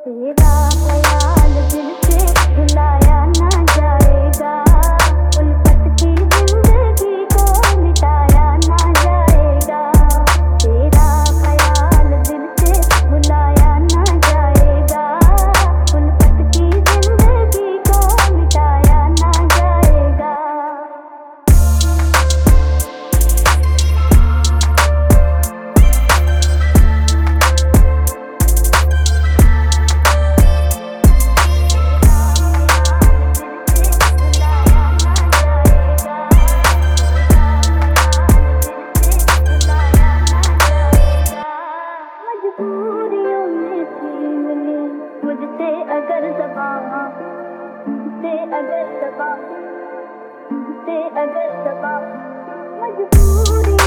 तेरा ख्याल दिल से भुलाया ना जाएगा, उल्फत की जिंदगी को मिटाया ना जाएगा। तेरा ख्याल दिल से भुलाया ना जाएगा, उल्फत की जिंदगी को मिटाया ना जाएगा। मजबूरियों में छीन ली मुझसे अगर ज़बां, मुझसे अगर ज़बां, मुझसे अगर ज़बां, मजबूरी